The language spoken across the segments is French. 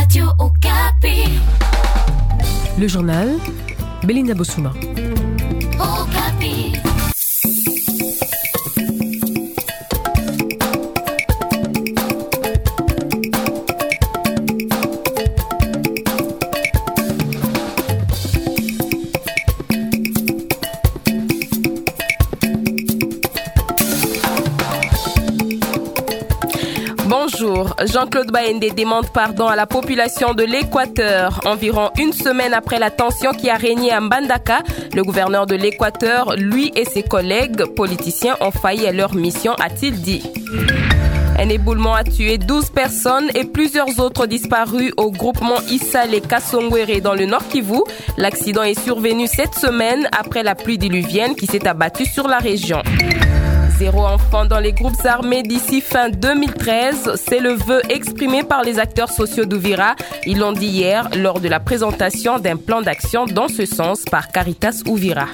Radio Okapi. Le journal, Belinda Bossouma. Okapi. Bonjour, Jean-Claude Baendé demande pardon à la population de l'Équateur. Environ une semaine après la tension qui a régné à Mbandaka, le gouverneur de l'Équateur, lui et ses collègues politiciens ont failli à leur mission, a-t-il dit. Un éboulement a tué 12 personnes et plusieurs autres disparus au groupement Issal et Kasongwere dans le Nord Kivu. L'accident est survenu cette semaine après la pluie diluvienne qui s'est abattue sur la région. 0 enfants dans les groupes armés d'ici fin 2013, c'est le vœu exprimé par les acteurs sociaux d'Uvira. Ils l'ont dit hier lors de la présentation d'un plan d'action dans ce sens par Caritas Uvira.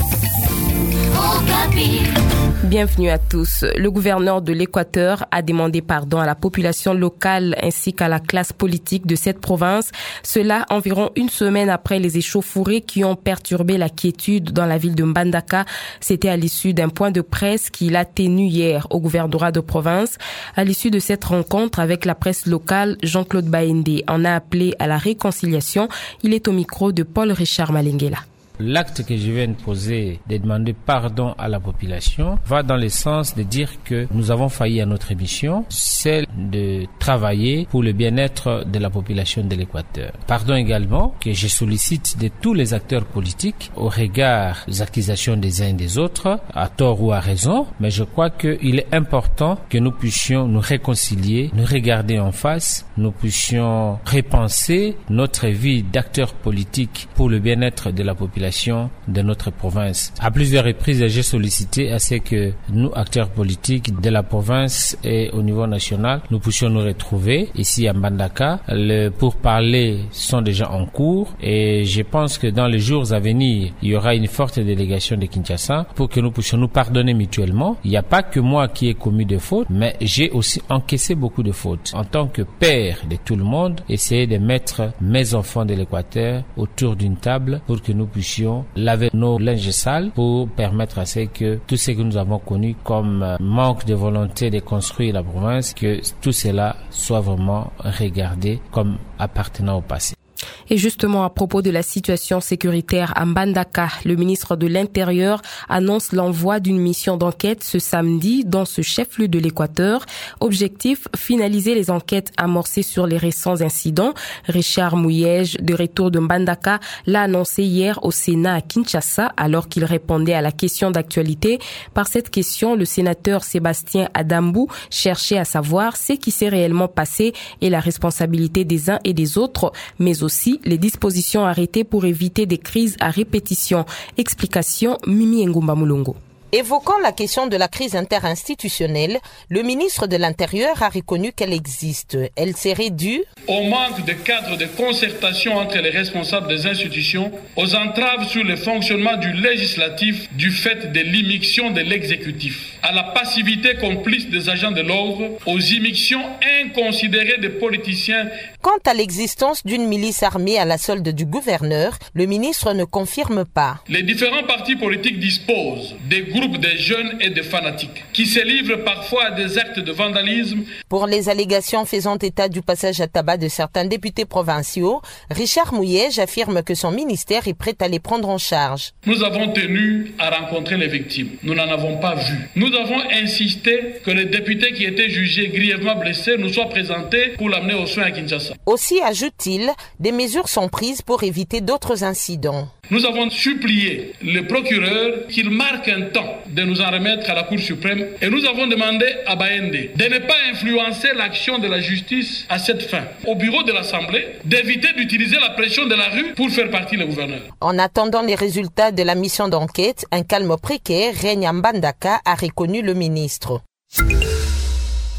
Bienvenue à tous. Le gouverneur de l'Équateur a demandé pardon à la population locale ainsi qu'à la classe politique de cette province. Cela environ une semaine après les échauffourées qui ont perturbé la quiétude dans la ville de Mbandaka. C'était à l'issue d'un point de presse qu'il a tenu hier au gouvernorat de province. À l'issue de cette rencontre avec la presse locale, Jean-Claude Baendé en a appelé à la réconciliation. Il est au micro de Paul Richard Malenguela. L'acte que je viens de poser, de demander pardon à la population, va dans le sens de dire que nous avons failli à notre mission, celle de travailler pour le bien-être de la population de l'Équateur. Pardon également que je sollicite de tous les acteurs politiques au regard des accusations des uns et des autres, à tort ou à raison, mais je crois qu'il est important que nous puissions nous réconcilier, nous regarder en face, nous puissions repenser notre vie d'acteurs politiques pour le bien-être de la population de notre province. À plusieurs reprises, j'ai sollicité à ce que nous, acteurs politiques de la province et au niveau national, nous puissions nous retrouver ici à Mbandaka. Les pourparlers sont déjà en cours et je pense que dans les jours à venir, il y aura une forte délégation de Kinshasa pour que nous puissions nous pardonner mutuellement. Il n'y a pas que moi qui ai commis de fautes, mais j'ai aussi encaissé beaucoup de fautes. En tant que père de tout le monde, essayer de mettre mes enfants de l'Équateur autour d'une table pour que nous puissions laver nos linges sales pour permettre à ce que tout ce que nous avons connu comme manque de volonté de construire la province, que tout cela soit vraiment regardé comme appartenant au passé. Et justement, à propos de la situation sécuritaire à Mbandaka, le ministre de l'Intérieur annonce l'envoi d'une mission d'enquête ce samedi dans ce chef-lieu de l'Équateur. Objectif, finaliser les enquêtes amorcées sur les récents incidents. Richard Mouyej, de retour de Mbandaka, l'a annoncé hier au Sénat à Kinshasa alors qu'il répondait à la question d'actualité. Par cette question, le sénateur Sébastien Adambou cherchait à savoir ce qui s'est réellement passé et la responsabilité des uns et des autres, mais aussi les dispositions arrêtées pour éviter des crises à répétition. Explication, Mimi Ngumba Mulongo. Évoquant la question de la crise interinstitutionnelle, le ministre de l'Intérieur a reconnu qu'elle existe. Elle serait due au manque de cadre de concertation entre les responsables des institutions, aux entraves sur le fonctionnement du législatif du fait de l'immixtion de l'exécutif, à la passivité complice des agents de l'ordre, aux immixtions inconsidérées des politiciens. Quant à l'existence d'une milice armée à la solde du gouverneur, le ministre ne confirme pas. Les différents partis politiques disposent des groupes de jeunes et de fanatiques qui se livrent parfois à des actes de vandalisme. Pour les allégations faisant état du passage à tabac de certains députés provinciaux, Richard Mouyej affirme que son ministère est prêt à les prendre en charge. Nous avons tenu à rencontrer les victimes. Nous n'en avons pas vu. Nous avons insisté que les députés qui étaient jugés grièvement blessés nous soient présentés pour l'amener aux soins à Kinshasa. Aussi, ajoute-t-il, des mesures sont prises pour éviter d'autres incidents. Nous avons supplié le procureur qu'il marque un temps de nous en remettre à la Cour suprême et nous avons demandé à Baendé de ne pas influencer l'action de la justice à cette fin. Au bureau de l'Assemblée, d'éviter d'utiliser la pression de la rue pour faire partie le gouverneur. En attendant les résultats de la mission d'enquête, un calme précaire règne à Mbandaka, a reconnu le ministre.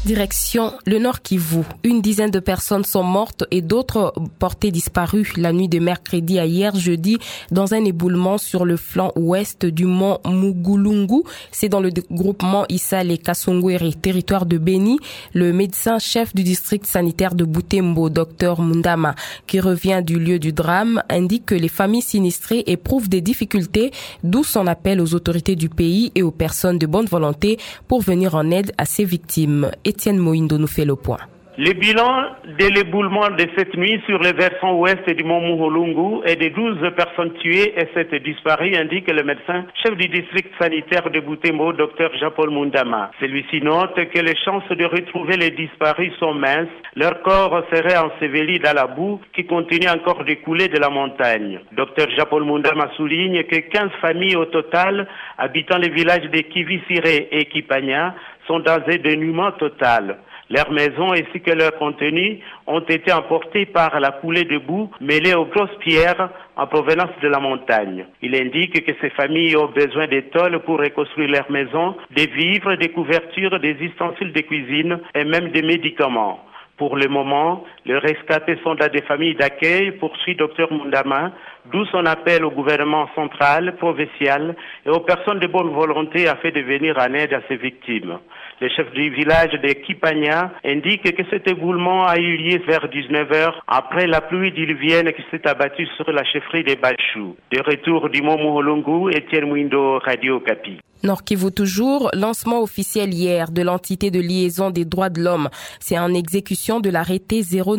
Direction le Nord Kivu. Une dizaine de personnes sont mortes et d'autres portées disparues la nuit de mercredi à hier jeudi dans un éboulement sur le flanc ouest du mont Mugulungu. C'est dans le groupement Issale Kasongwere, territoire de Beni. Le médecin chef du district sanitaire de Butembo, Dr Mundama, qui revient du lieu du drame, indique que les familles sinistrées éprouvent des difficultés, d'où son appel aux autorités du pays et aux personnes de bonne volonté pour venir en aide à ces victimes. Étienne Moindo nous fait le point. Le bilan de l'éboulement de cette nuit sur le versant ouest du mont Mugulungu est de 12 personnes tuées et 7 disparues, indique le médecin chef du district sanitaire de Butembo, Dr Jean-Paul Mundama. Celui-ci note que les chances de retrouver les disparus sont minces. Leur corps serait enseveli dans la boue qui continue encore de couler de la montagne. Dr Jean-Paul Mundama souligne que 15 familles au total habitant les villages de Kivisire et Kipanya sont dans un dénuement total. Leurs maisons ainsi que leurs contenus ont été emportés par la coulée de boue mêlée aux grosses pierres en provenance de la montagne. Il indique que ces familles ont besoin de tôles pour reconstruire leurs maisons, des vivres, des couvertures, des ustensiles de cuisine et même des médicaments. Pour le moment, les rescapés sont dans des familles d'accueil, poursuit Dr Mundama, d'où son appel au gouvernement central, provincial et aux personnes de bonne volonté afin de venir en aide à ces victimes. Le chef du village de Kipanya indique que cet éboulement a eu lieu vers 19h après la pluie diluvienne qui s'est abattue sur la chefferie de Bachou. De retour du mont Mugulungu, Étienne Mwindo, Radio Okapi. Nord Kivu toujours, lancement officiel hier de l'entité de liaison des droits de l'homme. C'est en exécution de l'arrêté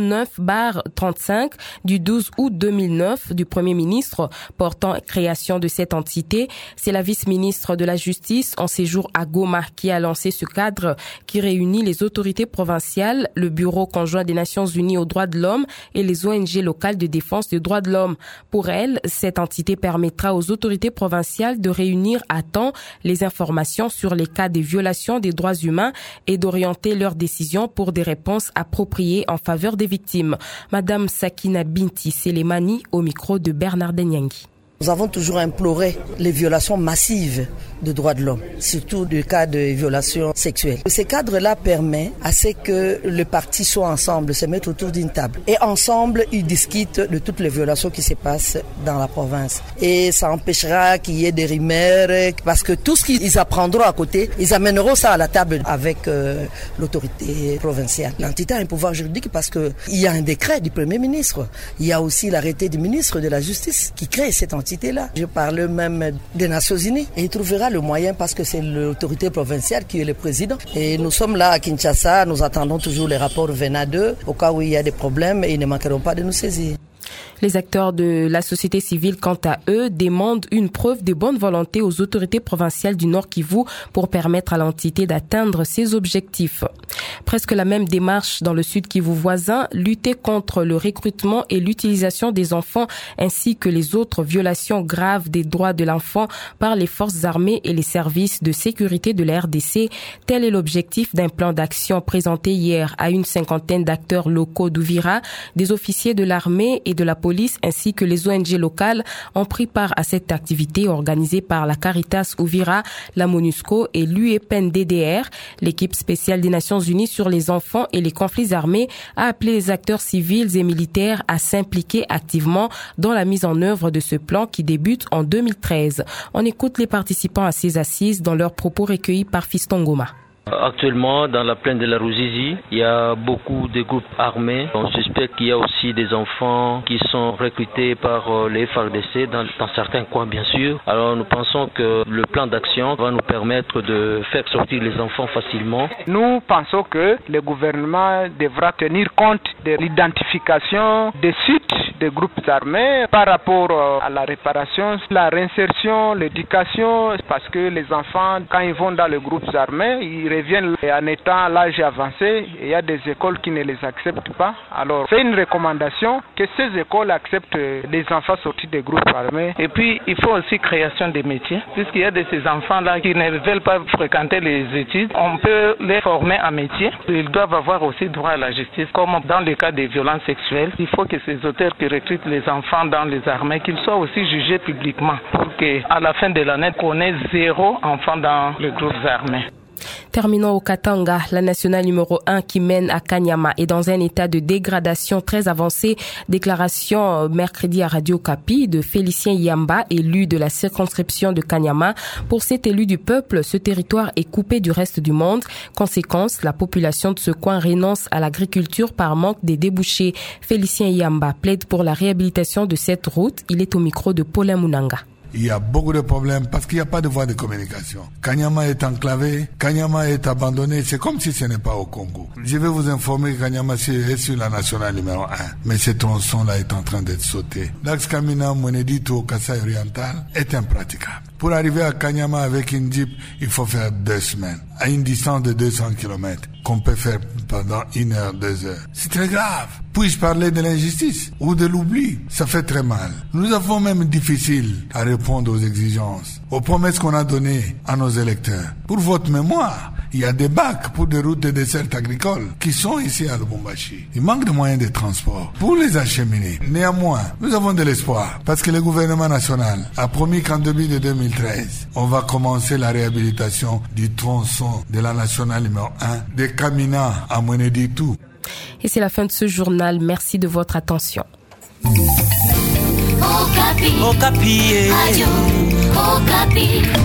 09/35 du 12 août 2009 du Premier ministre portant création de cette entité. C'est la vice-ministre de la Justice en séjour à Goma qui a lancé ce cadre qui réunit les autorités provinciales, le Bureau conjoint des Nations Unies aux droits de l'homme et les ONG locales de défense des droits de l'homme. Pour elle, cette entité permettra aux autorités provinciales de réunir à temps les informations sur les cas de violation des droits humains et d'orienter leurs décisions pour des réponses appropriées en faveur des victimes. Madame Sakina Binti Selemani au micro de Bernard Denyangi. Nous avons toujours imploré les violations massives de droits de l'homme, surtout du cas de violations sexuelles. Ce cadre-là permet à ce que les partis soient ensemble, se mettent autour d'une table. Et ensemble, ils discutent de toutes les violations qui se passent dans la province. Et ça empêchera qu'il y ait des rumeurs, parce que tout ce qu'ils apprendront à côté, ils amèneront ça à la table avec l'autorité provinciale. L'entité a un pouvoir juridique parce qu'il y a un décret du Premier ministre. Il y a aussi l'arrêté du ministre de la Justice qui crée cette entité. Je parle même des Nations Unies et il trouvera le moyen parce que c'est l'autorité provinciale qui est le président. Et nous sommes là à Kinshasa, nous attendons toujours les rapports venant d'eux. Au cas où il y a des problèmes, ils ne manqueront pas de nous saisir. Les acteurs de la société civile, quant à eux, demandent une preuve de bonne volonté aux autorités provinciales du Nord Kivu pour permettre à l'entité d'atteindre ses objectifs. Presque la même démarche dans le Sud Kivu voisin, lutter contre le recrutement et l'utilisation des enfants ainsi que les autres violations graves des droits de l'enfant par les forces armées et les services de sécurité de la RDC. Tel est l'objectif d'un plan d'action présenté hier à une 50aine d'acteurs locaux d'Uvira, des officiers de l'armée et de la police ainsi que les ONG locales ont pris part à cette activité organisée par la Caritas Uvira, la MONUSCO et l'UEPNDDR. L'équipe spéciale des Nations Unies sur les enfants et les conflits armés a appelé les acteurs civils et militaires à s'impliquer activement dans la mise en œuvre de ce plan qui débute en 2013. On écoute les participants à ces assises dans leurs propos recueillis par Fiston Ngoma. Actuellement, dans la plaine de la Ruzizi, il y a beaucoup de groupes armés. On suspecte qu'il y a aussi des enfants qui sont recrutés par les FARDC dans certains coins, bien sûr. Alors nous pensons que le plan d'action va nous permettre de faire sortir les enfants facilement. Nous pensons que le gouvernement devra tenir compte de l'identification des sites des groupes armés par rapport à la réparation, la réinsertion, l'éducation, parce que les enfants, quand ils vont dans les groupes armés, ils reviennent en étant à l'âge avancé et il y a des écoles qui ne les acceptent pas. Alors, c'est une recommandation que ces écoles acceptent les enfants sortis des groupes armés. Et puis, il faut aussi création des métiers, puisqu'il y a de ces enfants-là qui ne veulent pas fréquenter les études. On peut les former en métier. Ils doivent avoir aussi droit à la justice, comme dans le cas des violences sexuelles. Il faut que ces auteurs qui recrutent les enfants dans les armées, qu'ils soient aussi jugés publiquement, pour qu'à la fin de l'année, on ait 0 enfant dans les groupes armés. Terminons au Katanga. La nationale numéro 1 qui mène à Kanyama est dans un état de dégradation très avancé. Déclaration mercredi à Radio Okapi de Félicien Yamba, élu de la circonscription de Kanyama. Pour cet élu du peuple, ce territoire est coupé du reste du monde. Conséquence, la population de ce coin renonce à l'agriculture par manque des débouchés. Félicien Yamba plaide pour la réhabilitation de cette route. Il est au micro de Paulin Munanga. Il y a beaucoup de problèmes parce qu'il n'y a pas de voie de communication. Kanyama est enclavé, Kanyama est abandonné, c'est comme si ce n'est pas au Congo. Je vais vous informer que Kanyama est sur la nationale numéro 1, mais ce tronçon-là est en train d'être sauté. L'axe Kamina-Mweneditu au Kasaï oriental est impraticable. Pour arriver à Kanyama avec une Jeep, il faut faire 2 semaines, à une distance de 200 km, qu'on peut faire pendant 1 heure, 2 heures. C'est très grave. Puis-je parler de l'injustice ou de l'oubli? Ça fait très mal. Nous avons même difficile à répondre aux exigences, aux promesses qu'on a données à nos électeurs. Pour votre mémoire, il y a des bacs pour des routes et des dessertes agricoles qui sont ici à Lubumbashi. Il manque de moyens de transport pour les acheminer. Néanmoins, nous avons de l'espoir parce que le gouvernement national a promis qu'en début de 2013, on va commencer la réhabilitation du tronçon de la nationale numéro 1 de Kamina à Mweneditu. Et c'est la fin de ce journal. Merci de votre attention. Okapi. Radio Okapi.